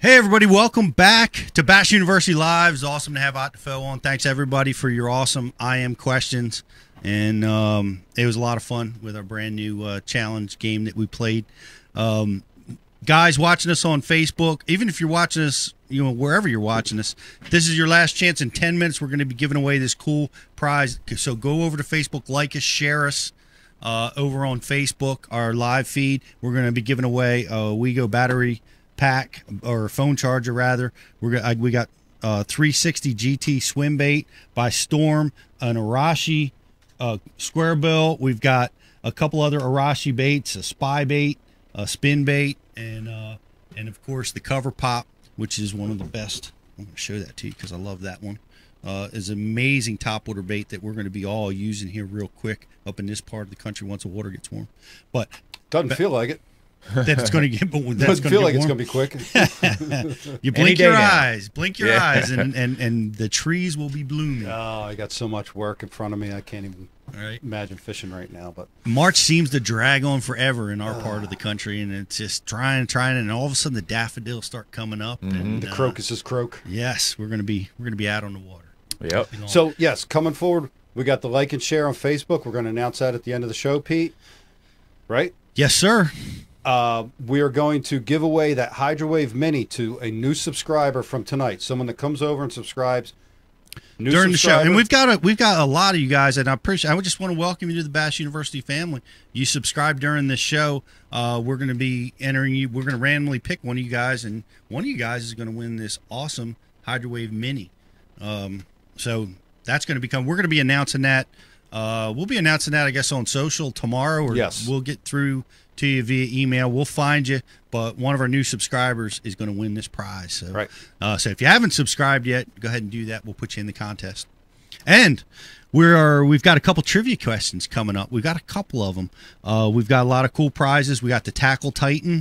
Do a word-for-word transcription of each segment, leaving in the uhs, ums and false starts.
Hey, everybody. Welcome back to Bash University Live. It's awesome to have Otto on. Thanks, everybody, for your awesome I am questions. And um, it was a lot of fun with our brand new uh, challenge game that we played. Um, guys watching us on Facebook, even if you're watching us, you know, wherever you're watching us, this is your last chance. In ten minutes, we're going to be giving away this cool prize. So go over to Facebook, like us, share us. Uh, over on Facebook, our live feed, we're going to be giving away a WeGo battery pack, or phone charger rather. We're gonna, we got uh, three sixty G T swim bait by Storm, an Arashi uh, square bill. We've got a couple other Arashi baits, a spy bait, a spin bait, and uh, and of course the cover pop, which is one of the best. I'm going to show that to you because I love that one. Uh, is amazing topwater bait that we're going to be all using here real quick up in this part of the country once the water gets warm. But doesn't but, feel like it. That it's going to get, but that's doesn't feel like warm. It's going to be quick. You blink your now. eyes, blink your yeah. eyes, and, and and the trees will be blooming. Oh, I got so much work in front of me. I can't even all right. imagine fishing right now. But March seems to drag on forever in our uh, part of the country, and it's just trying, trying, and all of a sudden the daffodils start coming up, mm-hmm. and the uh, crocuses croak. Yes, we're going to be we're going to be out on the water. Yep. So yes, coming forward, we got the like and share on Facebook. We're going to announce that at the end of the show, Pete. Right? Yes, sir. Uh, we are going to give away that Hydrowave Mini to a new subscriber from tonight. Someone that comes over and subscribes new during the show. And we've got a we've got a lot of you guys, and I appreciate. I would just want to welcome you to the Bash University family. You subscribe during this show. Uh, we're going to be entering you. We're going to randomly pick one of you guys, and one of you guys is going to win this awesome Hydrowave Mini. Um, so that's going to become. We're going to be announcing that. Uh, we'll be announcing that, I guess, on social tomorrow, or yes. we'll get through to you via email. We'll find you, but one of our new subscribers is going to win this prize. So, right. uh, so if you haven't subscribed yet, go ahead and do that. We'll put you in the contest. And we are we've got a couple trivia questions coming up. We've got a couple of them. Uh, we've got a lot of cool prizes. We got the Tackle Titan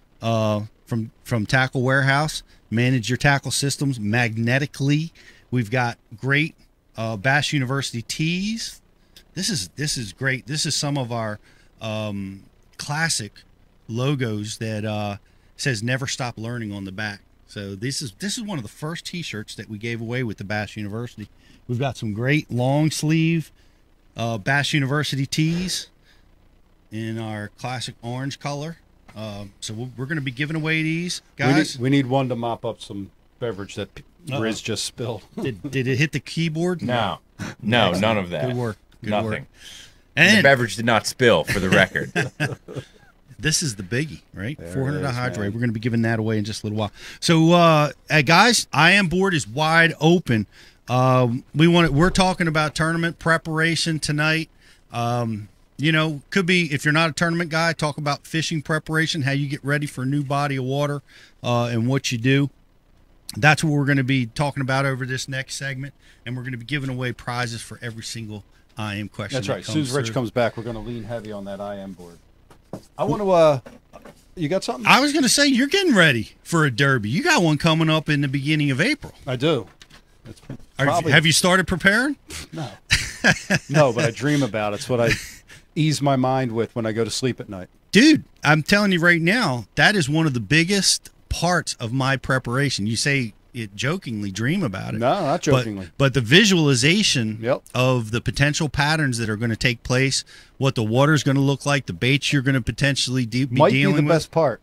uh, from from Tackle Warehouse. Manage your tackle systems magnetically. We've got great uh, Bash University tees. This is this is great. This is some of our um, classic logos that uh, says "Never Stop Learning" on the back. So this is this is one of the first T-shirts that we gave away with the Bash University. We've got some great long sleeve uh, Bash University tees in our classic orange color. Uh, so we're, we're going to be giving away these, guys. We need, we need one to mop up some beverage that Uh-oh. Riz just spilled. Did, did it hit the keyboard? No, no, none of that. Good work. Good Nothing. Work. And the beverage did not spill, for the record. This is the biggie, right? There four hundred is, hydrate. man. We're going to be giving that away in just a little while. So, uh, hey, guys, I Am Board is wide open. Um, we want. We're talking about tournament preparation tonight. Um, you know, could be if you're not a tournament guy, talk about fishing preparation, how you get ready for a new body of water, uh, and what you do. That's what we're going to be talking about over this next segment, and we're going to be giving away prizes for every single I Am question. That's that right. As soon as Rich through. comes back, we're going to lean heavy on that I Am board. I want to. Uh, you got something? I was going to say you're getting ready for a derby. You got one coming up in the beginning of April. I do. It's Are, probably, have you started preparing? No. No, but I dream about it. It's what I ease my mind with when I go to sleep at night. Dude, I'm telling you right now, that is one of the biggest parts of my preparation. You say it jokingly, dream about it. No, not jokingly. But, but the visualization yep. of the potential patterns that are going to take place, what the water's going to look like, the baits you're going to potentially de- be Might dealing be the with. best part.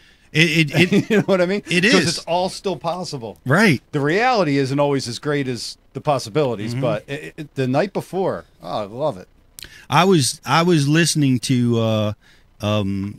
It, it, it you know what I mean? It is. Because it's all still possible. Right. The reality isn't always as great as the possibilities, Mm-hmm. but it, it, the night before, oh, I love it. I was I was listening to uh, um,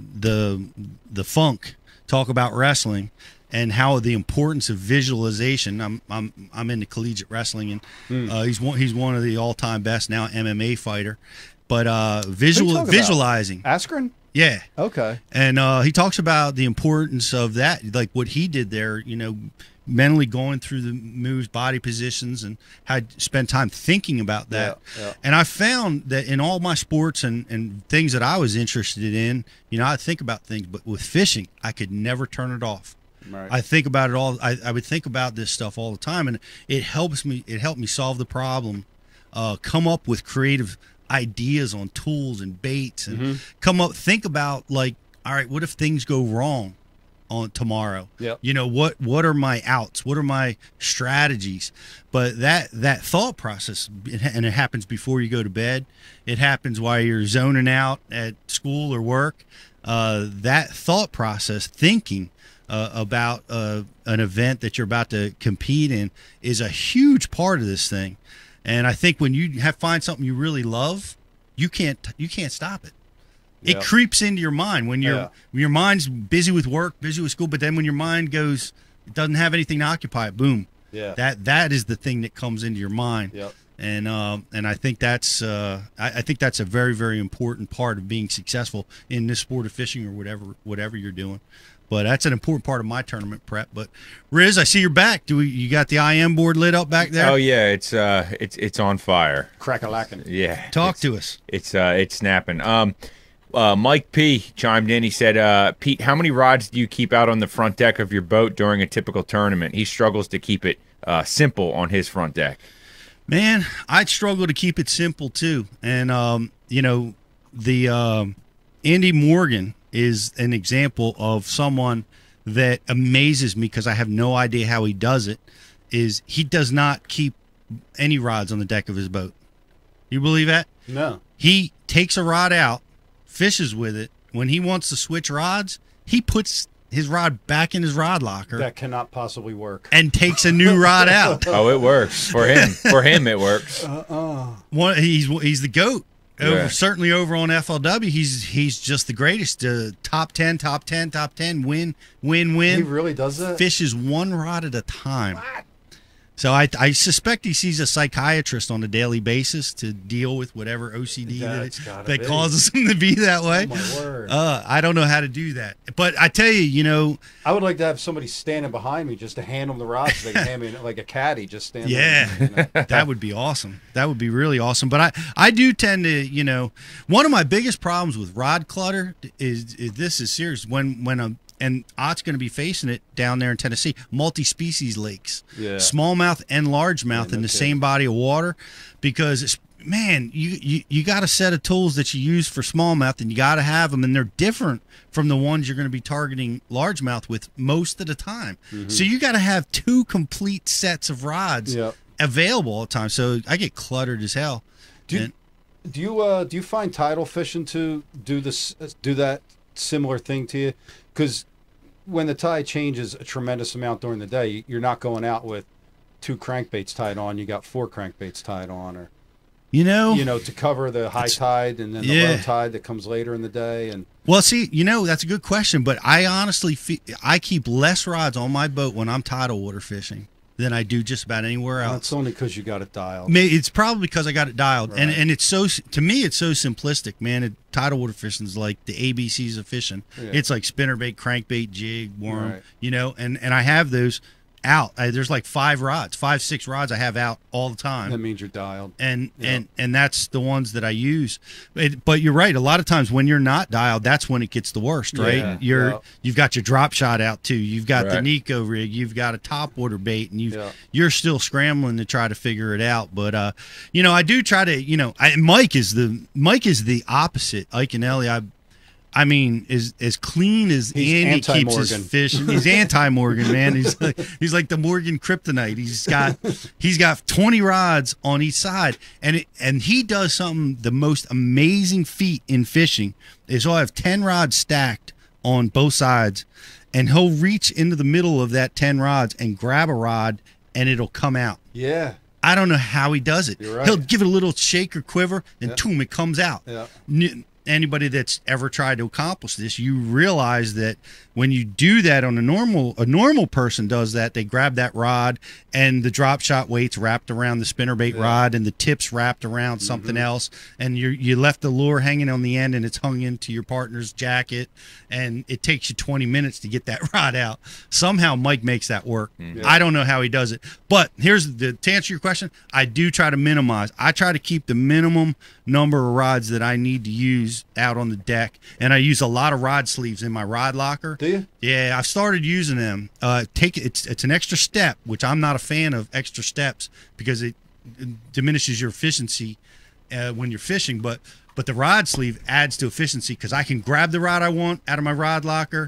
the the Funk talk about wrestling and how the importance of visualization. I'm I'm I'm into collegiate wrestling, and Mm. uh, he's one he's one of the all time best now M M A fighter. But uh, visual talking visualizing, about? Askren? yeah. Okay. And uh, he talks about the importance of that, like what he did there, you know, mentally going through the moves, body positions, and had spent time thinking about that. Yeah, yeah. And I found that in all my sports and, and things that I was interested in, you know, I think about things, but with fishing, I could never turn it off. Right. I think about it all. I, I would think about this stuff all the time, and it helps me. It helped me solve the problem, uh, come up with creative ideas on tools and baits, and Mm-hmm. come up, think about like, all right, what if things go wrong on tomorrow? Yep. You know, what what are my outs? What are my strategies? But that that thought process, and it happens before you go to bed. It happens while you're zoning out at school or work. Uh, that thought process, thinking uh, about uh, an event that you're about to compete in, is a huge part of this thing. And I think when you have find something you really love, you can't you can't stop it. It Yep. creeps into your mind when you're Yeah. when your mind's busy with work, busy with school. But then when your mind goes, it doesn't have anything to occupy it. Boom. Yeah. That that is the thing that comes into your mind. Yep. And um, and I think that's uh, I, I think that's a very very important part of being successful in this sport of fishing or whatever whatever you're doing. But that's an important part of my tournament prep. But Riz, I see you're back. Do we, you got the I M board lit up back there? Oh yeah, it's uh, it's it's on fire. Crack-a-lackin'. Yeah. Talk it's, to us. It's uh, it's snapping. Um, uh, Mike P chimed in. He said, uh, Pete, how many rods do you keep out on the front deck of your boat during a typical tournament? He struggles to keep it uh, simple on his front deck. Man, I'd struggle to keep it simple too. And um, you know, the um, Andy Morgan is an example of someone that amazes me because I have no idea how he does it. Is he does not keep any rods on the deck of his boat. You believe that? No. He takes a rod out, fishes with it. When he wants to switch rods, he puts his rod back in his rod locker That cannot possibly work. and takes a new rod out. Oh, it works for him. For him, it works. One, he's he's the goat. Over, Yeah. Certainly over on F L W, he's he's just the greatest. Uh, top ten, top ten, top ten, win, win, win. He really does that? Fishes one rod at a time. So I I suspect he sees a psychiatrist on a daily basis to deal with whatever O C D that, That's gotta that be. causes him to be that way. Oh, my word. Uh, I don't know how to do that, but I tell you, you know, I would like to have somebody standing behind me just to hand them the rods. So they can hand me like a caddy, just stand yeah, there. You know? that would be awesome. That would be really awesome. But I, I do tend to, you know, one of my biggest problems with rod clutter is, is this is serious. When when a and Ott's going to be facing it down there in Tennessee, multi-species lakes, Yeah. smallmouth and largemouth Yeah, no in the kidding. same body of water, because it's, man, you, you, you got a set of tools that you use for smallmouth, and you got to have them, and they're different from the ones you're going to be targeting largemouth with most of the time. So you got to have two complete sets of rods Yep. available all the time. So I get cluttered as hell. Do you, And- do you uh do you find tidal fishing to do this do that similar thing to you? Because when the tide changes a tremendous amount during the day, you're not going out with two crankbaits tied on. You got four crankbaits tied on, or you know, you know, to cover the high tide and then the yeah. low tide that comes later in the day. And well, see, you know, that's a good question, but I honestly feel I keep less rods on my boat when I'm tidal water fishing than I do just about anywhere else. that's only because you got it dialed. May- It's probably because I got it dialed, and Right. and it's so to me it's so simplistic, man. It, tidal water fishing is like the A B Cs of fishing. Yeah. It's like spinnerbait, crankbait, jig, worm, Right. you know, and and I have those out. I, there's like five rods, five six rods I have out all the time. That means you're dialed. and Yeah. and and that's the ones that I use. It, but you're right. A lot of times when you're not dialed, that's when it gets the worst, right? Yeah, you're yeah. you've got your drop shot out too. You've got the Right. Nico rig. You've got a top water bait, and you Yeah. have you're still scrambling to try to figure it out. But uh, you know, I do try to. You know, I, Mike is the Mike is the opposite. Ike and Ellie, I. I mean, is as clean as He's Andy keeps his anti-Morgan. fish. He's anti-Morgan, man. He's like, he's like the Morgan kryptonite. He's got he's got twenty rods on each side, and it, and he does something. The most amazing feat in fishing is he'll have ten rods stacked on both sides, and he'll reach into the middle of that ten rods and grab a rod, and it'll come out. Yeah. I don't know how he does it. You're right. He'll give it a little shake or quiver, and Yeah. boom, it comes out. Yeah. N- Anybody that's ever tried to accomplish this, you realize that when you do that on a normal, a normal person does that. They grab that rod, and the drop shot weight's wrapped around the spinnerbait Yeah. rod, and the tip's wrapped around something else, and you you left the lure hanging on the end, and it's hung into your partner's jacket, and it takes you twenty minutes to get that rod out. Somehow Mike makes that work. Yeah. I don't know how he does it, but here's the to answer your question. I do try to minimize. I try to keep the minimum number of rods that I need to use out on the deck, and I use a lot of rod sleeves in my rod locker. Do you? Yeah, I've started using them. Uh, take it's it's an extra step, which I'm not a fan of extra steps because it, it diminishes your efficiency uh, when you're fishing. But but the rod sleeve adds to efficiency because I can grab the rod I want out of my rod locker,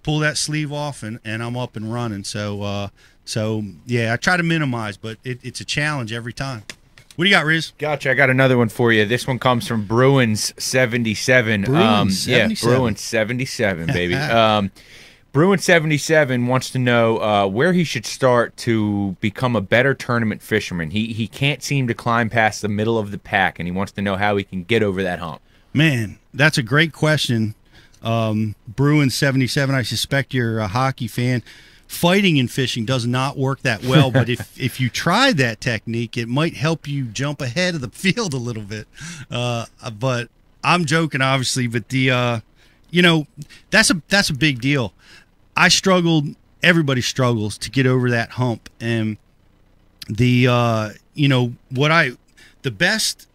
pull that sleeve off, and, and I'm up and running. So, uh, so yeah, I try to minimize, but it, it's a challenge every time. What do you got, Riz? Gotcha. I got another one for you. This one comes from Bruins seventy-seven. Bruins um, seventy-seven. Yeah, Bruins seventy-seven, baby. um, Bruin seventy-seven wants to know uh, where he should start to become a better tournament fisherman. He he can't seem to climb past the middle of the pack, and he wants to know how he can get over that hump. Man, that's a great question. Um, Bruin seventy-seven, I suspect you're a hockey fan. Fighting in fishing does not work that well, but if, if you tried that technique, it might help you jump ahead of the field a little bit. Uh, but I'm joking, obviously, but the uh, you know, that's a that's a big deal. I struggled. Everybody struggles to get over that hump, and the uh, you know what I the best.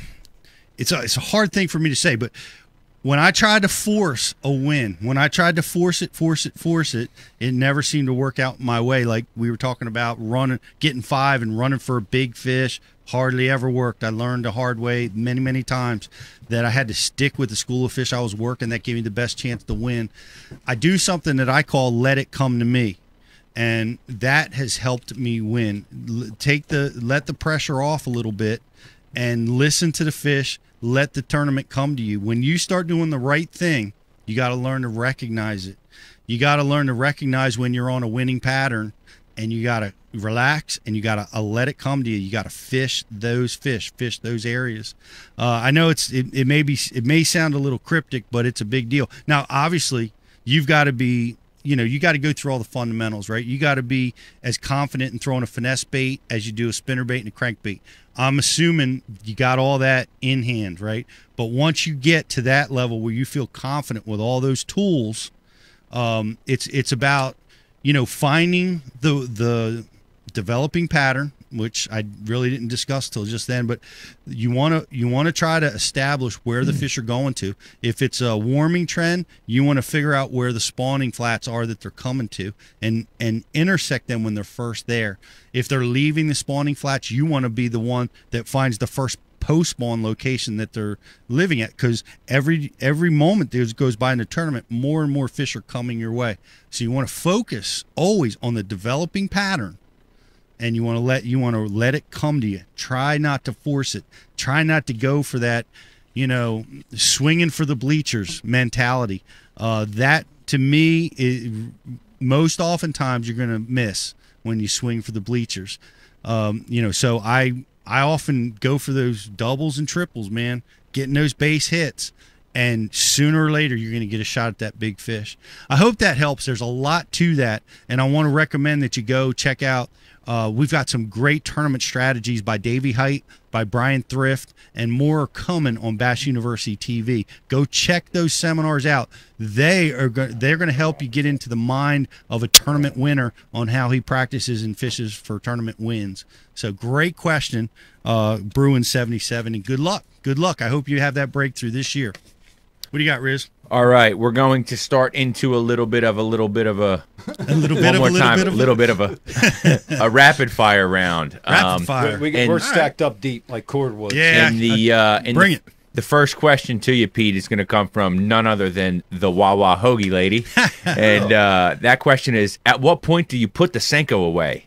It's a it's a hard thing for me to say, but when I tried to force a win, when I tried to force it, force it, force it, it never seemed to work out my way. Like we were talking about running, getting five and running for a big fish, hardly ever worked. I learned the hard way many, many times that I had to stick with the school of fish I was working. That gave me the best chance to win. I do something that I call let it come to me, and that has helped me win. L- Take the let the pressure off a little bit and listen to the fish. Let the tournament come to you. When you start doing the right thing, you got to learn to recognize it. You got to learn to recognize when you're on a winning pattern, and you got to relax, and you got to uh, let it come to you. You got to fish those fish, fish those areas. Uh, I know it's it, it may be it may sound a little cryptic, but it's a big deal. Now, obviously, you've got to be you know you got to go through all the fundamentals, right? You got to be as confident in throwing a finesse bait as you do a spinner bait and a crankbait. I'm assuming you got all that in hand, right? But once you get to that level where you feel confident with all those tools, um, it's it's about you know finding the the developing pattern, which I really didn't discuss till just then. But you want to you want to try to establish where the fish are going to. If it's a warming trend, you want to figure out where the spawning flats are that they're coming to, and and intersect them when they're first there. If they're leaving the spawning flats, you want to be the one that finds the first post-spawn location that they're living at, because every every moment that goes by in the tournament, more and more fish are coming your way. So you want to focus always on the developing pattern, and you want to let you want to let it come to you. Try not to force it. Try not to go for that, you know, swinging for the bleachers mentality. Uh, that to me, is, most oftentimes you're going to miss when you swing for the bleachers. Um, you know, so I I often go for those doubles and triples, man, getting those base hits, and sooner or later you're going to get a shot at that big fish. I hope that helps. There's a lot to that, and I want to recommend that you go check out. Uh, we've got some great tournament strategies by Davey Height, by Brian Thrift, and more are coming on Bass University T V. Go check those seminars out. They are go- they're going to help you get into the mind of a tournament winner on how he practices and fishes for tournament wins. So great question, uh, Bruin seventy-seven, and good luck. Good luck. I hope you have that breakthrough this year. What do you got, Riz? All right, we're going to start into a little bit of a little bit of a A little bit one of more a little time, bit of a little bit of a a rapid fire round. Rapid Um, fire. We, we, And- we're stacked up deep like cordwood. Yeah. And the uh, and Bring the, it. the first question to you, Pete, is going to come from none other than the Wawa Hoagie lady, and uh, that question is: at what point do you put the Senko away?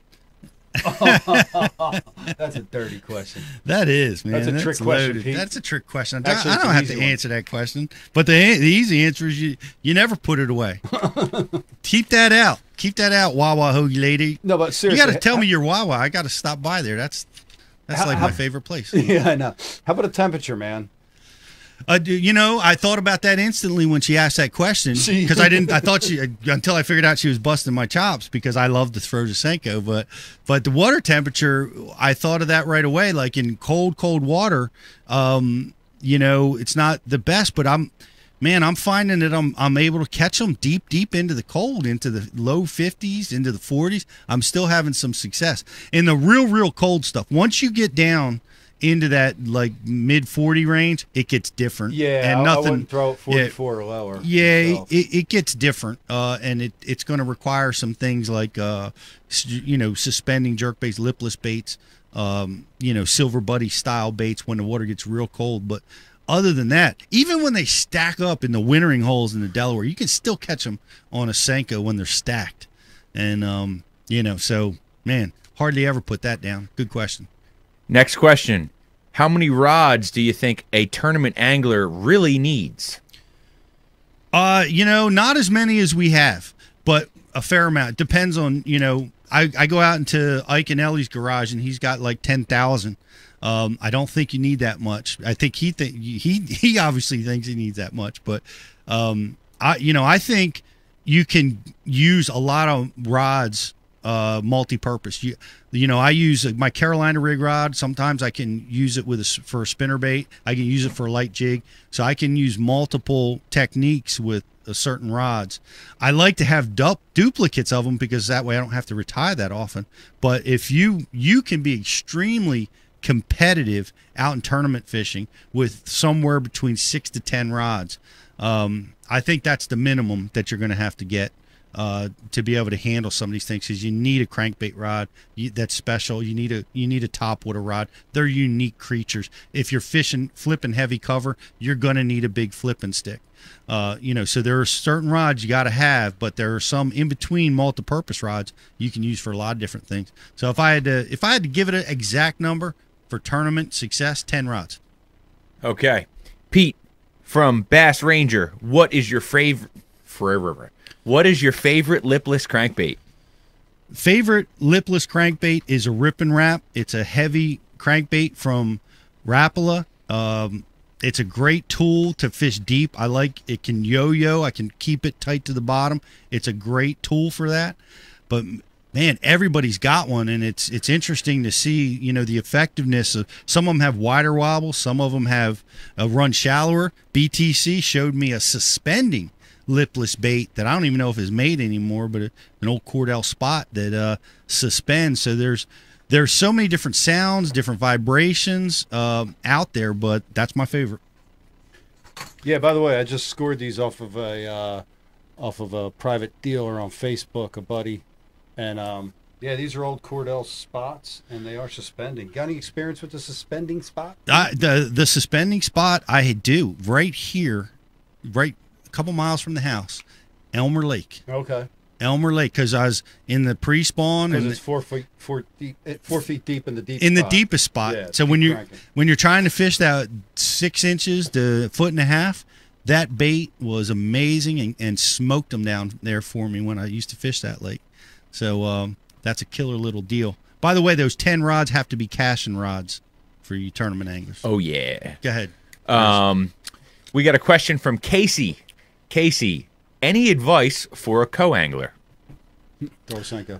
That's a dirty question. That is, man. That's a trick question, loaded. Pete. That's a trick question. Actually, I it's don't an have easy to one. answer that question, but the the easy answer is you you never put it away. Keep that out. Keep that out, Wawa Hoagie lady. No, but You seriously, got to tell me your Wawa. I got to stop by there. That's that's How- like how- my favorite place. Yeah, I know. How about a temperature, man? Uh, do- you know, I thought about that instantly when she asked that question, She- because I didn't. I thought she until I figured out she was busting my chops, because I love to throw the Senko. But but the water temperature, I thought of that right away. Like in cold, cold water, um, you know, it's not the best. But I'm, man, I'm finding that I'm I'm able to catch them deep, deep into the cold, into the low fifties, into the forties. I'm still having some success in the real, real cold stuff. Once you get down into that like mid forty range, it gets different. Yeah, and I, nothing. I wouldn't throw it yeah, forty-four or lower. yeah, myself. it, it gets different, uh, and it, it's going to require some things like, uh, s- you know, suspending jerk-based lipless baits, um, you know, silver buddy style baits when the water gets real cold. But other than that, even when they stack up in the wintering holes in the Delaware, you can still catch them on a Senko when they're stacked. And, um, you know, so, man, hardly ever put that down. Good question. Next question. How many rods do you think a tournament angler really needs? Uh, you know, not as many as we have, but a fair amount. Depends on, you know, I, I go out into Ike and Ellie's garage, and he's got like ten thousand. Um, I don't think you need that much. I think he th- he he obviously thinks he needs that much, but um, I you know I think you can use a lot of rods uh, multi-purpose. You you know I use my Carolina rig rod. Sometimes I can use it with a, for a spinner bait. I can use it for a light jig, so I can use multiple techniques with uh, certain rods. I like to have du- duplicates of them because that way I don't have to retire that often. But if you you can be extremely competitive out in tournament fishing with somewhere between six to ten rods. Um, I think that's the minimum that you're going to have to get uh, to be able to handle some of these things. Because you need a crankbait rod you, that's special. You need a you need a topwater rod. They're unique creatures. If you're fishing flipping heavy cover, you're going to need a big flipping stick. Uh, you know, so there are certain rods you got to have, but there are some in between multi-purpose rods you can use for a lot of different things. So if I had to if I had to give it an exact number for tournament success, ten rods. Okay. Pete from Bass Ranger, what is your favorite forever? What is your favorite lipless crankbait? Favorite lipless crankbait is a Rip and Wrap. It's a heavy crankbait from Rapala. Um, it's a great tool to fish deep. I like it can yo-yo. I can keep it tight to the bottom. It's a great tool for that. But man, everybody's got one, and it's it's interesting to see, you know, the effectiveness of some of them have wider wobble, some of them have a run shallower. B T C showed me a suspending lipless bait that I don't even know if is made anymore, but an old Cordell Spot that uh, suspends. So there's there's so many different sounds, different vibrations uh, out there, but that's my favorite. Yeah. By the way, I just scored these off of a uh, off of a private dealer on Facebook, a buddy. And, um, yeah, these are old Cordell Spots, and they are suspending. Got any experience with the suspending spot? I, the the suspending spot I do right here, right a couple miles from the house, Elmer Lake. Okay. Elmer Lake, because I was in the pre-spawn. Because and it's four feet, four, deep, eh, four feet deep in the deep in spot. the deepest spot. Yeah, so when you cranking. when you're trying to fish that six inches to a foot and a half, that bait was amazing and, and smoked them down there for me when I used to fish that lake. So um, that's a killer little deal. By the way, those ten rods have to be casting rods for you tournament anglers. Oh, yeah. Go ahead. Um, we got a question from Casey. Casey, any advice for a co-angler? Throw a Senko.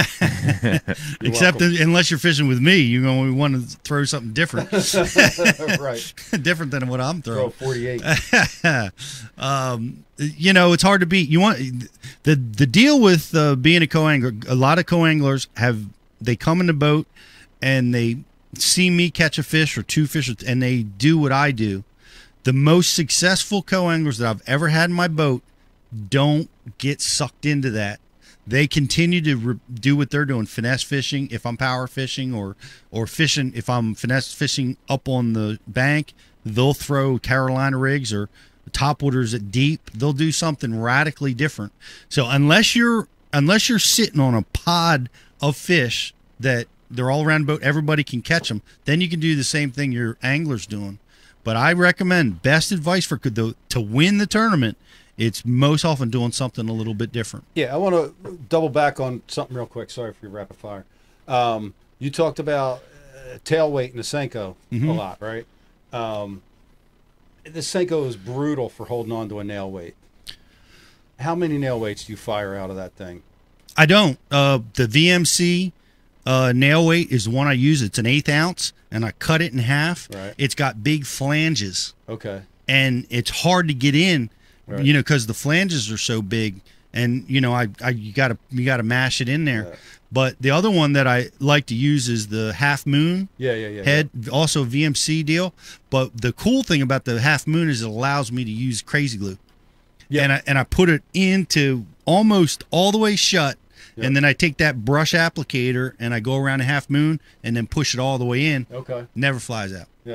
Except in, unless you're fishing with me, you're going to want to throw something different. Right. Different than what I'm Throw a throwing. forty-eight. um, you know, it's hard to beat. You want the the deal with uh, being a co-angler. A lot of co-anglers have they come in the boat and they see me catch a fish or two fish, and they do what I do. The most successful co-anglers that I've ever had in my boat don't get sucked into that. They continue to re- do what they're doing, finesse fishing if I'm power fishing, or or fishing if I'm finesse fishing up on the bank. They'll throw Carolina rigs or topwaters at deep. They'll do something radically different. So unless you're unless you're sitting on a pod of fish that they're all around the boat, everybody can catch them, then you can do the same thing your angler's doing. But I recommend best advice for the, to win the tournament. It's most often doing something a little bit different. Yeah, I want to double back on something real quick. Sorry for your rapid fire. Um, you talked about uh, tail weight in the Senko Mhm. a lot, right? Um, the Senko is brutal for holding on to a nail weight. How many nail weights do you fire out of that thing? I don't. Uh, the V M C uh, nail weight is the one I use. It's an eighth ounce, and I cut it in half. Right. It's got big flanges, Okay. and it's hard to get in. Right. You know, because the flanges are so big, and you know, I, I you gotta you gotta mash it in there. Yeah. But the other one that I like to use is the Half Moon Yeah, yeah, yeah. head, also a V M C deal. But the cool thing about the Half Moon is it allows me to use Crazy Glue, Yeah. and I and I put it into almost all the way shut, Yeah. and then I take that brush applicator and I go around a Half Moon and then push it all the way in. Okay. Never flies out. Yeah.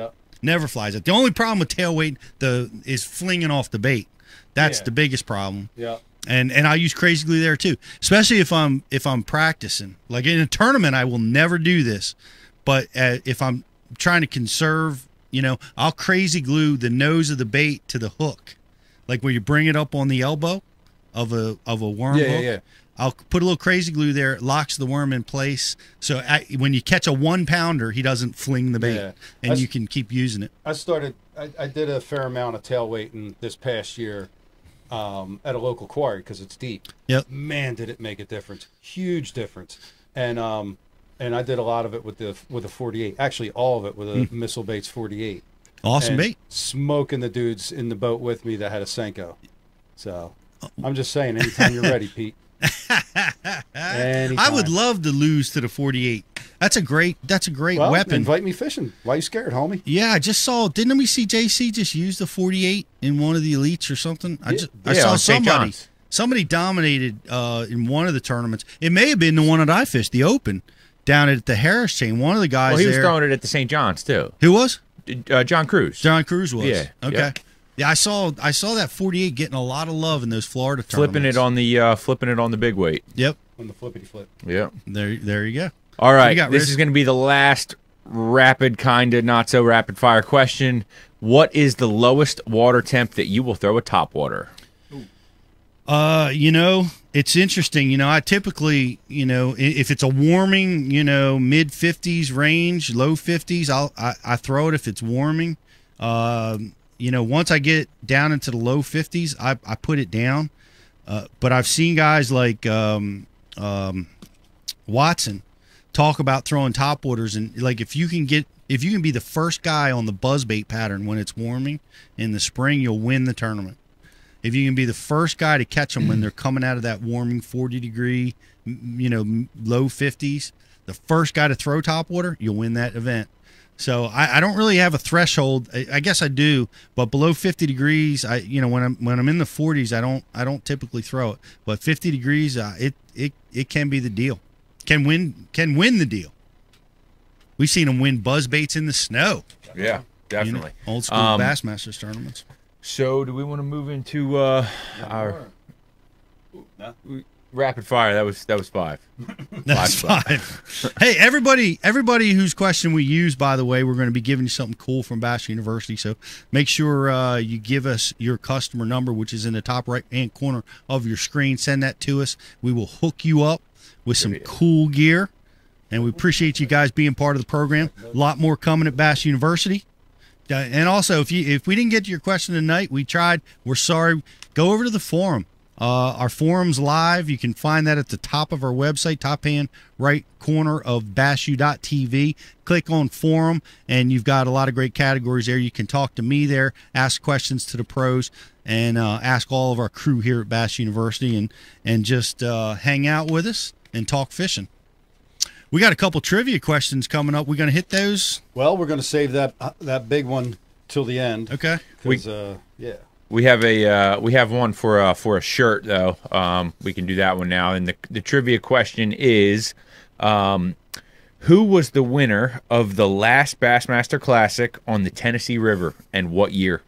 never flies out. The only problem with tail weight the is flinging off the bait. That's Yeah. the biggest problem. Yeah. And and I use crazy glue there too, especially if I'm if I'm practicing. Like in a tournament, I will never do this, but uh, if I'm trying to conserve, you know, I'll crazy glue the nose of the bait to the hook, like where you bring it up on the elbow of a of a worm Yeah, yeah, hook. yeah. I'll put a little crazy glue there, it locks the worm in place. So I, when you catch a one pounder, he doesn't fling the bait, Yeah. and That's- you can keep using it. I started. I, I did a fair amount of tail weighting this past year um, at a local quarry because it's deep. Yep. Man, did it make a difference! Huge difference. And um, and I did a lot of it with the with a forty-eight. Actually, all of it with a Missile Baits forty-eight. Awesome And bait. Smoking the dudes in the boat with me that had a Senko. So I'm just saying, anytime you're ready, Pete. Anytime. I would love to lose to the forty-eight. That's a great. That's a great well, weapon. invite me fishing. Why you scared, homie? Yeah, I just saw. Didn't we see J C just use the forty-eight in one of the elites or something? I Yeah. just I Yeah, saw on Saint somebody. John's. Somebody dominated uh, in one of the tournaments. It may have been the one that I fished, the Open, down at the Harris chain. One of the guys Well, he was there. throwing it at the Saint John's too. Who was? Uh, John Cruz. John Cruz was. Yeah, Okay. yeah. Yeah, I saw. I saw that forty-eight getting a lot of love in those Florida tournaments. Flipping it on the uh, flipping it on the big weight. Yep. On the flippity flip. Yeah. There. There you go. All What right. you got, This Riz? is going to be the last rapid, kind of not so rapid fire question. What is the lowest water temp that you will throw a top water? Uh, you know, it's interesting. You know, I typically, you know, i- if it's a warming, you know, mid fifties range, low fifties, I'll I, I throw it if it's warming. Um, you know, once I get down into the low fifties, I I put it down. Uh, but I've seen guys like um, um, Watson talk about throwing top waters, and like if you can get if you can be the first guy on the buzzbait pattern when it's warming in the spring, you'll win the tournament. If you can be the first guy to catch them when they're coming out of that warming forty degree, m- you know, m- low fifties, the first guy to throw top water, you'll win that event. So I, I don't really have a threshold. I, I guess I do, but below fifty degrees, I you know when I'm when I'm in the forties, I don't I don't typically throw it. But fifty degrees, uh, it it it can be the deal. Can win can win the deal. We've seen them win buzz baits in the snow. Yeah, you know, definitely. old school Um, Bassmasters tournaments. So, do we want to move into uh, our No. rapid fire? That was that was five. That's Five five. Hey, everybody, everybody whose question we use, by the way, we're going to be giving you something cool from Bass University. So make sure uh, you give us your customer number, which is in the top right hand corner of your screen. Send that to us. We will hook you up with some cool gear. And we appreciate you guys being part of the program. A lot more coming at Bass University. Uh, and also, if you if we didn't get to your question tonight, we tried. We're sorry. Go over to the forum. Uh, our forum's live. You can find that at the top of our website, top hand right corner of bass u dot t v. Click on forum, and you've got a lot of great categories there. You can talk to me there, ask questions to the pros, and uh, ask all of our crew here at Bass University, and and just uh, hang out with us and talk fishing. We got a couple trivia questions coming up. We're going to hit those. Well, we're going to save that uh, that big one till the end. Okay. 'Cause, uh, yeah. We have a uh, we have one for uh, for a shirt though. Um, we can do that one now. And the the trivia question is, um, who was the winner of the last Bassmaster Classic on the Tennessee River and what year?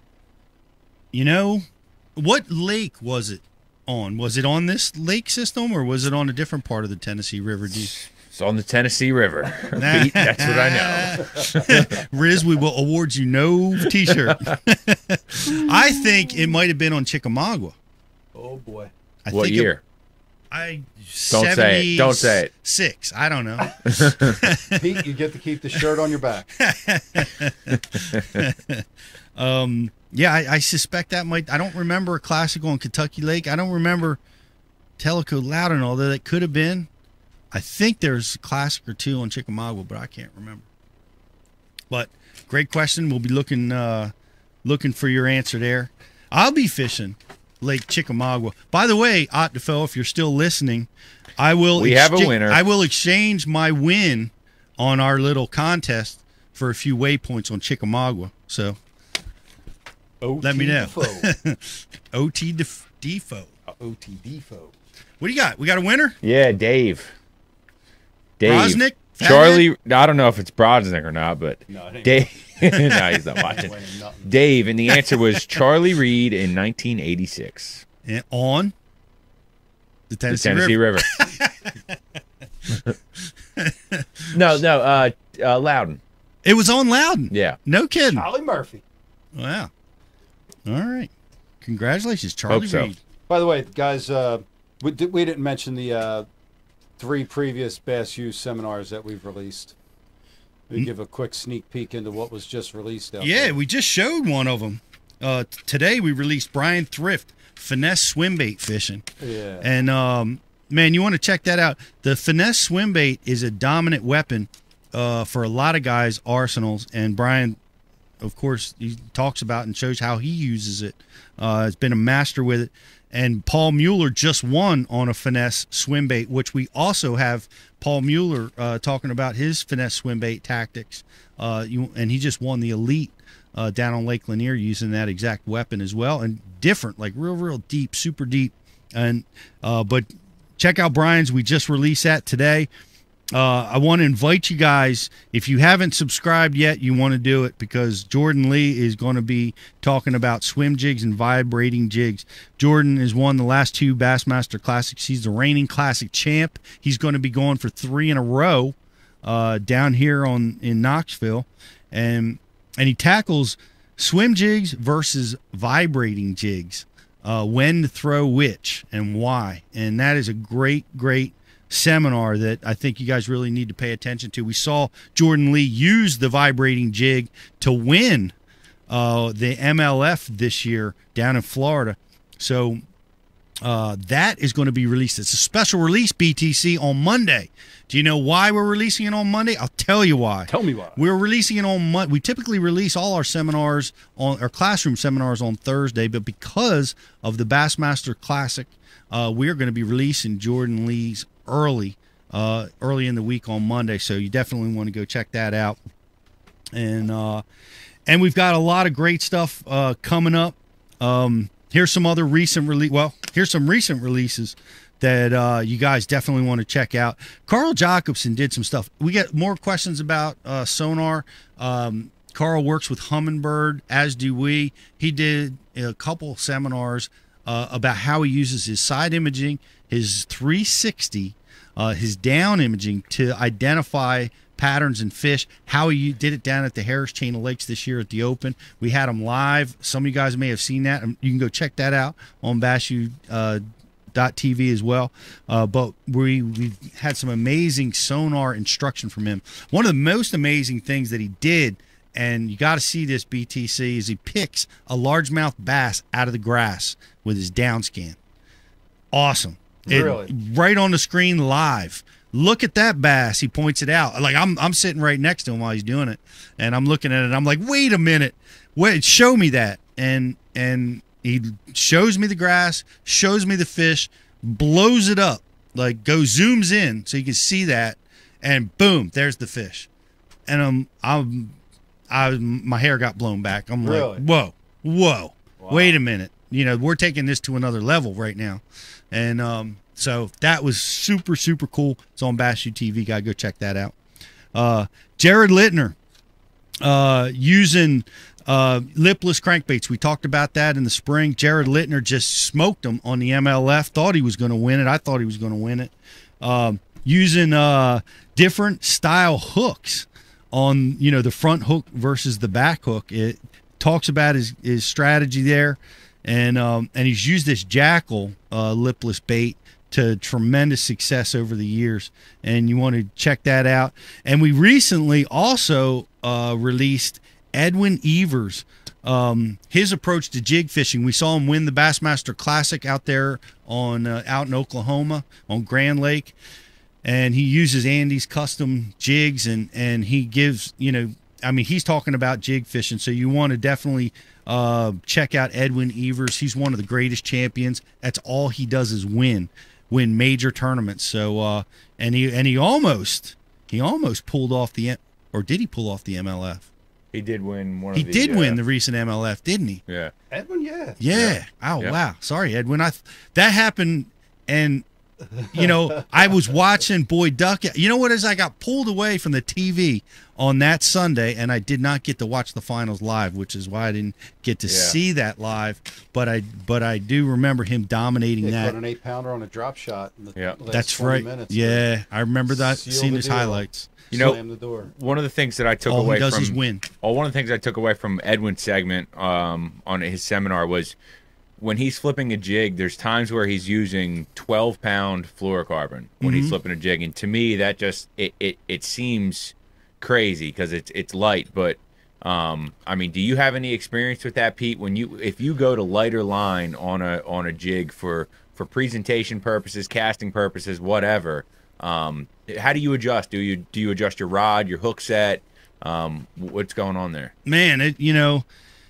You know, what lake was it on? Was it on this lake system, or was it on a different part of the Tennessee River? Do you- It's on the Tennessee River. Pete, that's what I know. Riz, we will award you no T-shirt. I think it might have been on Chickamauga. Oh boy. I What think it- year? I Don't say it. Don't say it. Six. I don't know. Pete, you get to keep the shirt on your back. Um, yeah, I, I suspect that might. I don't remember a classic on Kentucky Lake. I don't remember Tellico Loudon, although that could have been. I think there's a classic or two on Chickamauga, but I can't remember. But great question. We'll be looking uh, looking for your answer there. I'll be fishing Lake Chickamauga. By the way, Ottifo, if you're still listening, I will. We have a excha- winner. I will exchange my win on our little contest for a few waypoints on Chickamauga. So let me know. O T Def- Defo. O T Defo. What do you got? We got a winner? Yeah, Dave. Dave. Brosnick Charlie, I don't know if it's Brodsnick or not, but No, it ain't. Dave. No, he's not watching. Winning nothing. Dave, and the answer was Charlie Reed in nineteen eighty-six. And on the The Tennessee, Tennessee River. River. no, no, uh, uh, Loudon. It was on Loudon. Yeah. No kidding. Charlie Murphy. Wow. All right. Congratulations, Charlie Hope so. Reed. By the way, guys, uh, we, did, we didn't mention the uh, three previous Bass U seminars that we've released. We give a quick sneak peek into what was just released out Yeah, there. we just showed one of them. Uh, t- today we released Brian Thrift, Finesse Swim Bait Fishing. Yeah. And, um, man, you want to check that out. The Finesse Swim Bait is a dominant weapon uh, for a lot of guys' arsenals. And Brian, of course, he talks about and shows how he uses it. Uh, has been a master with it. And Paul Mueller just won on a Finesse Swim Bait, which we also have Paul Mueller uh, talking about his Finesse Swim Bait tactics. Uh, you, and he just won the Elite uh, down on Lake Lanier using that exact weapon as well. And different, like real, real deep, super deep. And uh, but check out Brian's. We just released that today. Uh, I want to invite you guys, if you haven't subscribed yet, you want to do it because Jordan Lee is going to be talking about swim jigs and vibrating jigs. Jordan has won the last two Bassmaster Classics. He's the reigning Classic champ. He's going to be going for three in a row uh, down here on in Knoxville. And, and he tackles swim jigs versus vibrating jigs, uh, when to throw which and why. And that is a great, great seminar that I think you guys really need to pay attention to. We saw Jordan Lee use the vibrating jig to win uh, the M L F this year down in Florida. So uh, that is going to be released. It's a special release, B T C, on Monday. Do you know why we're releasing it on Monday? I'll tell you why. Tell me why. We're releasing it on Monday. We typically release all our seminars, on our classroom seminars on Thursday, but because of the Bassmaster Classic, uh, we're going to be releasing Jordan Lee's early, uh, early in the week on Monday. So you definitely want to go check that out. And uh, and we've got a lot of great stuff uh, coming up. Um, here's some other recent release. Well, here's some recent releases that uh, you guys definitely want to check out. Carl Jacobson did some stuff. We get more questions about uh, sonar. Um, Carl works with Humminbird, as do we. He did a couple seminars uh, about how he uses his side imaging, his three sixty, uh, his down imaging to identify patterns and fish, how he did it down at the Harris Chain of Lakes this year at the Open. We had him live. Some of you guys may have seen that. You can go check that out on Bashu uh, dot T V as well. Uh, but we, we've had some amazing sonar instruction from him. One of the most amazing things that he did, and you got to see this, B T C, is he picks a largemouth bass out of the grass with his down scan. Awesome. It- Really? right on the screen live. Look at that bass. He points it out. Like I'm I'm sitting right next to him while he's doing it. And I'm looking at it. I'm like, wait a minute. Wait, show me that. And and he shows me the grass, shows me the fish, blows it up. Like go zooms in so you can see that. And boom, there's the fish. And I'm I'm I my hair got blown back. I'm Really? like, whoa, whoa. Wow. Wait a minute. You know, we're taking this to another level right now. And um, so that was super, super cool. It's on Bashu T V. Gotta go check that out. Uh, Jared Littner uh, using uh, lipless crankbaits. We talked about that in the spring. Jared Littner just smoked him on the M L F. Thought he was going to win it. I thought he was going to win it. Um, using uh, different style hooks on, you know, the front hook versus the back hook. It talks about his, his strategy there. And um, and he's used this Jackal uh, lipless bait to tremendous success over the years. And you want to check that out. And we recently also uh, released Edwin Evers, um, his approach to jig fishing. We saw him win the Bassmaster Classic out there on uh, out in Oklahoma on Grand Lake. And he uses Andy's custom jigs, and, and he gives, you know, I mean, he's talking about jig fishing. So you want to definitely uh, check out Edwin Evers. He's one of the greatest champions. That's all he does is win, win major tournaments. So, uh, and he, and he almost, he almost pulled off the, or did he pull off the M L F? He did win one He of the did uh, win the recent M L F, didn't he? Yeah. Edwin, yeah. Yeah. Oh, Yeah. wow. Sorry, Edwin. I, that happened. And you know, I was watching Boyd Duck. You know what is? I got pulled away from the T V on that Sunday, and I did not get to watch the finals live, which is why I didn't get to Yeah. see that live. But I, but I do remember him dominating He that. caught an eight pounder on a drop shot. In the Yeah. last That's twenty right. Minutes Yeah, I remember that. Seal Seeing the his deal. highlights. You know, Slam the door. One of the things that I took All away he does from is win. Oh, one of the things I took away from Edwin's segment um, on his seminar was when he's flipping a jig, there's times where he's using twelve pound fluorocarbon when he's flipping a jig, and to me that just it it, it seems crazy because it's it's light. But um, I mean, do you have any experience with that, Pete? When you if you go to lighter line on a on a jig for for presentation purposes, casting purposes, whatever, um, how do you adjust? Do you do you adjust your rod, your hook set? Um, what's going on there? Man, it you know,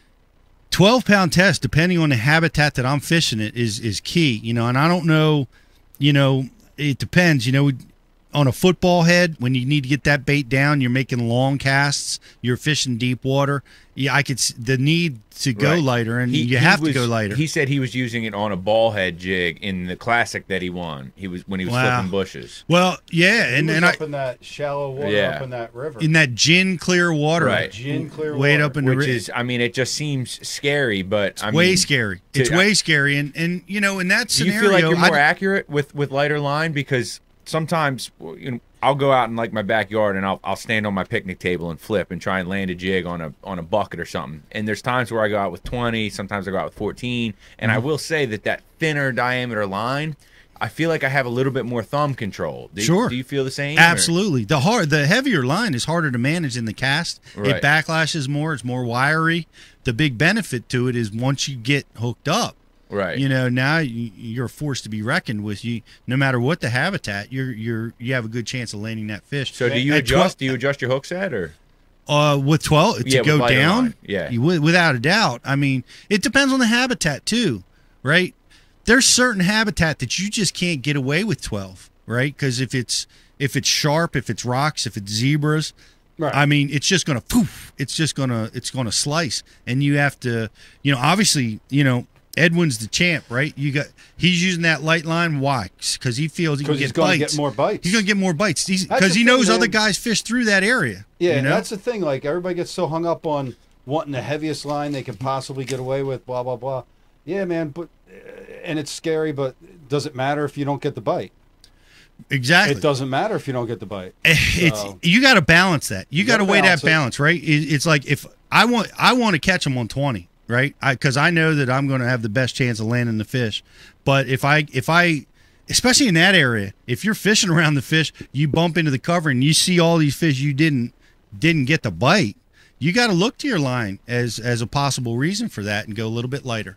twelve pound test, depending on the habitat that I'm fishing it, is is key. You know, and I don't know, you know, it depends. You know, on a football head, when you need to get that bait down, you're making long casts, you're fishing deep water. Yeah, I could s- the need to go Right. lighter, and He- you he have was- to go lighter. He said he was using it on a ball head jig in the classic that he won. He was when he was Wow. flipping bushes. well, yeah, He and was and I up in that shallow water, Yeah. up in that river. in that gin clear water, Right. Gin clear way water. up in the Which ri- is, I mean, it just seems scary, but I way mean, scary. to- It's way scary, and and you know, in that Do scenario, you feel like you're more I- accurate with with lighter line? Because sometimes you know, I'll go out in like my backyard and I'll I'll stand on my picnic table and flip and try and land a jig on a on a bucket or something. And there's times where I go out with twenty, sometimes I go out with fourteen. And I Mm-hmm. will say that that thinner diameter line, I feel like I have a little bit more thumb control. Do you, Sure. Do you feel the same? or- Absolutely. The hard, the heavier line is harder to manage in the cast. Right. It backlashes more. It's more wiry. The big benefit to it is once you get hooked up, Right. you know, now you, you're forced to be reckoned with. You, no matter what the habitat, you're you're you have a good chance of landing that fish. So do you At adjust? do you adjust your hook set or? Uh, with twelve to Yeah, with go lighter down, line. Yeah. you, wi- without a doubt. I mean, it depends on the habitat too, right? There's certain habitat that you just can't get away with twelve, right? Because if it's if it's sharp, if it's rocks, if it's zebras, Right. I mean, it's just gonna poof. It's just gonna it's gonna slice, and you have to, you know, obviously, you know, Edwin's the champ, right? You got he's using that light line. Why? Because he feels he can Because he's get going to bites. get more bites. He's gonna get more bites That's because the he thing, knows man. other guys fish through that area. Yeah, you know? that's the thing. Like everybody gets so hung up on wanting the heaviest line they can possibly get away with. Blah blah blah. Yeah, man. But uh, and it's scary. But does it matter if you don't get the bite? exactly. It doesn't matter if you don't get the bite. It's So- you got to balance that. You, You got to gotta weigh that balance it. balance, right? It, it's like if I want, I want to catch them on twenty, right? Because I, know that I'm going to have the best chance of landing the fish. But if I, if I, especially in that area, if you're fishing around the fish, you bump into the cover and you see all these fish you didn't didn't get the bite. You got to look to your line as as a possible reason for that and go a little bit lighter.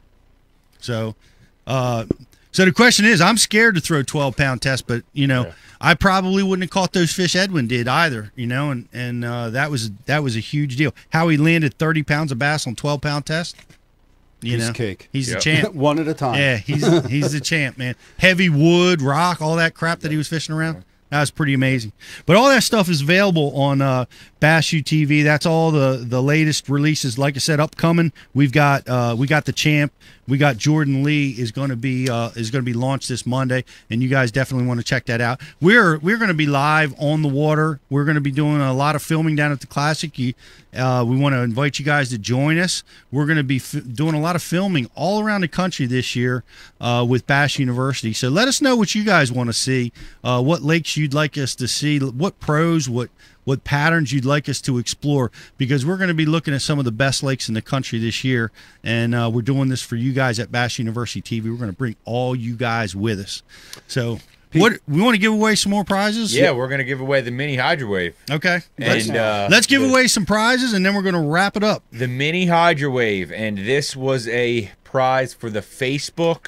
So, uh, so the question is, I'm scared to throw twelve pound test, but you know, Yeah. I probably wouldn't have caught those fish Edwin did either. You know, and and uh, that was that was a huge deal. How he landed thirty pounds of bass on twelve pound test. You Piece know, of cake. he's Yep. the champ. One at a time. Yeah, he's he's the champ, man. Heavy wood, rock, all that crap that he was fishing around. That was pretty amazing. But all that stuff is available on uh, Bass U T V. That's all the the latest releases. Like I said, upcoming. We've got uh, we got the champ. We got Jordan Lee is going to be uh, is going to be launched this Monday, and you guys definitely want to check that out. We're we're going to be live on the water. We're going to be doing a lot of filming down at the Classic. You, uh, we want to invite you guys to join us. We're going to be f- doing a lot of filming all around the country this year uh, with Bass University. So let us know what you guys want to see, uh, what lakes you'd like us to see, what pros, what what patterns you'd like us to explore, because we're going to be looking at some of the best lakes in the country this year, and uh, we're doing this for you guys at Bass University T V. We're going to bring all you guys with us. So, what we want to give away some more prizes? Yeah, we're gonna give away the mini Hydro Wave. Okay. Let's, And uh, let's give the, away some prizes, and then we're going to wrap it up. the mini Hydro Wave, and this was a prize for the Facebook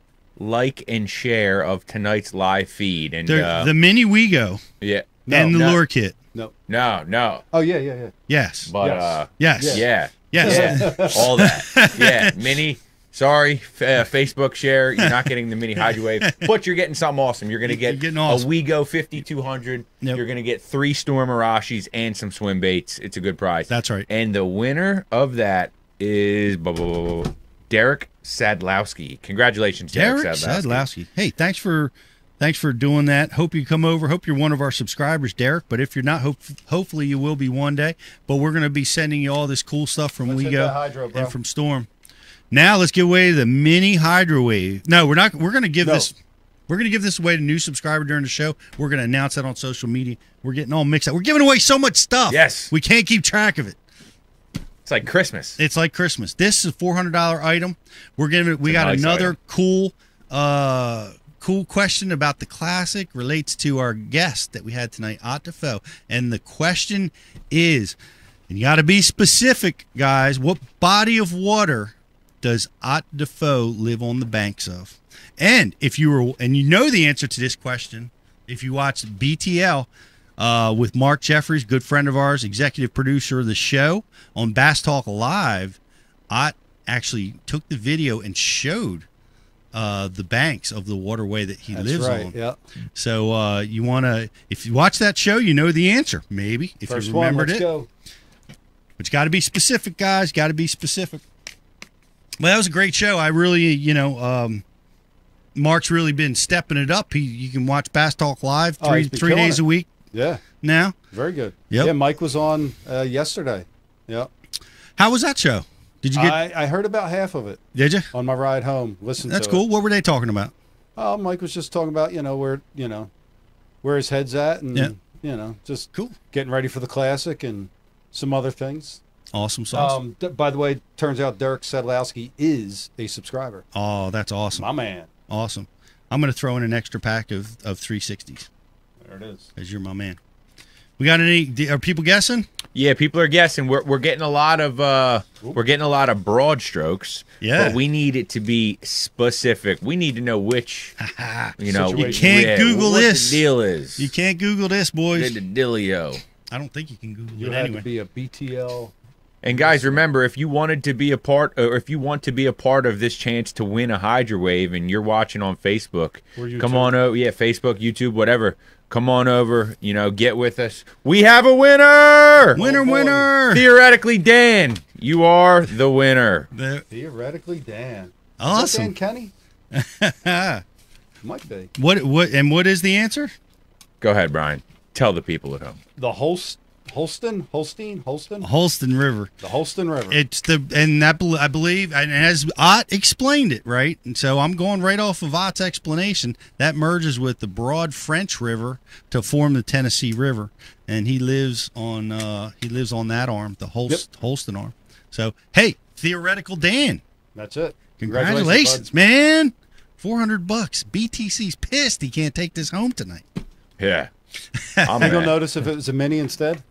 like and share of tonight's live feed. And The, uh, the mini Wego yeah, and the no, lure kit. No. no, no, Oh yeah, yeah, yeah. Yes. but Yes. uh, yes. yeah, Yes. yeah, all that, yeah, mini. Sorry, f- uh, Facebook share. You're not getting the mini Hydro Wave, but you're getting something awesome. You're gonna get You're getting awesome. a Wego fifty-two hundred. Yep. You're gonna get three Storm Arashis and some swim baits. It's a good prize. That's right. And the winner of that is blah, blah, blah, blah, Derek Sadlowski. Congratulations, Derek, Derek Sadlowski. Sadlowski. Hey, thanks for Thanks for doing that. Hope you come over. Hope you're one of our subscribers, Derek. But if you're not, hope, hopefully you will be one day. But we're going to be sending you all this cool stuff from Let's hit WeGo that hydro, bro. and from Storm. Now let's give away the mini Hydro Wave. No, we're not. We're going to give No. this. We're going to give this away to new subscriber during the show. We're going to announce that on social media. We're getting all mixed up. We're giving away so much stuff. Yes. We can't keep track of it. It's like Christmas. It's like Christmas. This is a four hundred dollars item. We're giving. We It's a got nice another item. cool, uh, cool question about the classic. Relates to our guest that we had tonight, Ott Defoe. And the question is, and you got to be specific, guys. What body of water does Ott Defoe live on the banks of? And if you were, and you know the answer to this question, if you watched B T L uh, with Mark Jeffries, good friend of ours, executive producer of the show on Bass Talk Live, Ott actually took the video and showed uh, the banks of the waterway that he That's lives right. on. Yeah. So uh, you want to, if you watch that show, you know the answer, maybe, if First you one. remembered Let's it. go. But you got to be specific, guys. Got to be specific. Well, that was a great show. I really, you know, um, Mark's really been stepping it up. He, you can watch Bass Talk Live Oh, three he's been three killing days it. a week Yeah. now. Very good. Yep. Yeah. Mike was on uh, yesterday. Yeah. How was that show? Did you get? I, I heard about half of it did you? on my ride home. Listen That's to cool. it. What were they talking about? Oh, Mike was just talking about, you know, where, you know, where his head's at and, Yeah. you know, just Cool. getting ready for the classic and some other things. Awesome sauce. Um, d- by the way, turns out Derek Sedlowski is a subscriber. oh, that's awesome. My man. Awesome. I'm going to throw in an extra pack of, of three sixties There it is. because you're my man. We got any? Are people guessing? Yeah, people are guessing. We're we're getting a lot of uh we're getting a lot of broad strokes. Yeah. But we need it to be specific. We need to know which you know Situation. You can't yeah, Google what this. the deal is. You can't Google this, boys. The dealio. I don't think you can Google You it had anyway. to be a B T L. And guys, remember, if you wanted to be a part, or if you want to be a part of this chance to win a Hydro Wave, and you're watching on Facebook, Or YouTube. come on over. Yeah, Facebook, YouTube, whatever. Come on over. You know, get with us. We have a winner. Winner, Oh, boy. winner. Theoretically, Dan, you are the winner. The- Theoretically, Dan. Is that awesome. Dan Kenny? Might be. What? What? And what is the answer? Go ahead, Brian. Tell the people at home. The Holst, Holston? Holstein? Holston? Holston River. The Holston River. It's the and that bel- I believe, and as Ott explained it, right? And so I'm going right off of Ott's explanation. That merges with the broad French River to form the Tennessee River, and he lives on uh, he lives on that arm, the Holst, Holston arm. So hey, theoretical Dan, That's it. congratulations, man! Four hundred bucks. B T C's pissed he can't take this home tonight. Yeah. I'm Think you'll mad. notice if it was a mini instead?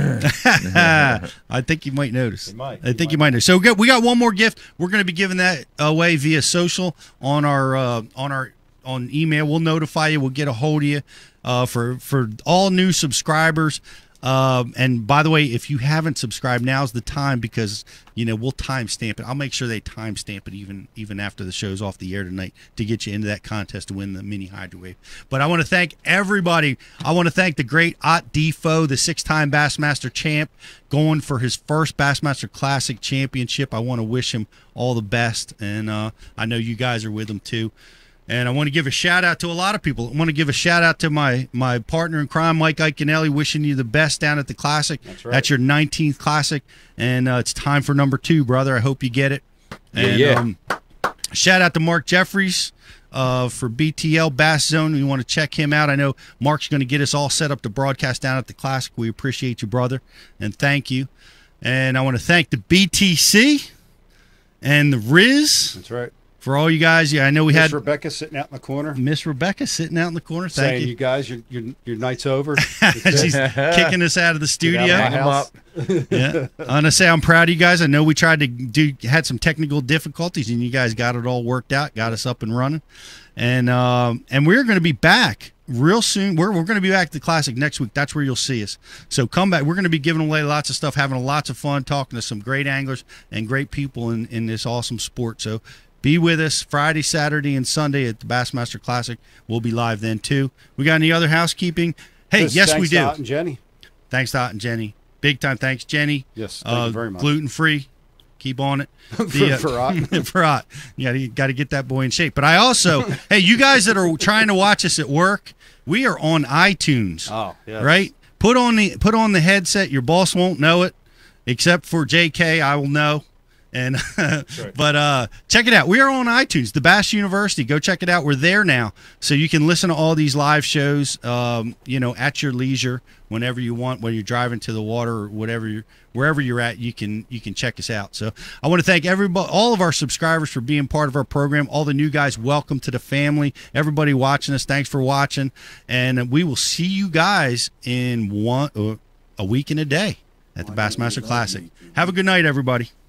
I think you might notice. You might. I You think you might. might notice. So we got, we got one more gift. We're going to be giving that away via social on our uh, on our on email. We'll notify you. We'll get a hold of you uh, for for all new subscribers. Um, and by the way, if you haven't subscribed, now's the time because you know we'll timestamp it. I'll make sure they timestamp it even even after the show's off the air tonight to get you into that contest to win the mini Hydro Wave. But I want to thank everybody. I want to thank the great Ott Defoe, the six-time Bassmaster champ, going for his first Bassmaster Classic championship. I want to wish him all the best, and uh, I know you guys are with him too. And I want to give a shout out to a lot of people. I want to give a shout out to my my partner in crime, Mike Iaconelli, wishing you the best down at the Classic. That's right. That's your nineteenth Classic, and uh, it's time for number two, brother. I hope you get it. And, yeah. Um, shout out to Mark Jeffries uh, for B T L Bass Zone. You want to check him out. I know Mark's going to get us all set up to broadcast down at the Classic. We appreciate you, brother, and thank you. And I want to thank the B T C and the Riz That's right. for all you guys. Yeah, I know we Miss had Rebecca sitting out in the corner Miss Rebecca sitting out in the corner. Thank saying, you. you guys, your, your, your night's over. That's it. She's kicking us out of the Get out of studio. my Hang 'em house. up. Yeah, I'm gonna say I'm proud of you guys. I know we tried to do had some technical difficulties, and you guys got it all worked out, got us up and running, and um, and we're going to be back real soon. We're we're going to be back at the Classic next week. That's where you'll see us. So come back. We're going to be giving away lots of stuff, having lots of fun, talking to some great anglers and great people in in this awesome sport. So. Be with us Friday, Saturday, and Sunday at the Bassmaster Classic. We'll be live then, too. We got any other housekeeping? Hey, Just yes, thanks we to do. Ott and Jenny. Thanks to Ott and Jenny. Big time thanks, Jenny. Yes, thank Uh, you very much. Gluten free. Keep on it. For- The, uh, Farhat. Farhat. Yeah, you got to get that boy in shape. But I also, hey, you guys that are trying to watch us at work, we are on iTunes. Oh, yeah. Right? Put on the put on the headset. Your boss won't know it, except for J K. I will know. And right. but uh, check it out. We are on iTunes, the Bass University. Go check it out. We're there now, so you can listen to all these live shows. Um, you know, at your leisure, whenever you want, when you're driving to the water or whatever you're, wherever you're at, you can you can check us out. So I want to thank everybody, all of our subscribers, for being part of our program. All the new guys, welcome to the family. Everybody watching us, thanks for watching, and we will see you guys in one uh, a week and a day at the Bassmaster Classic. Have a good night, everybody.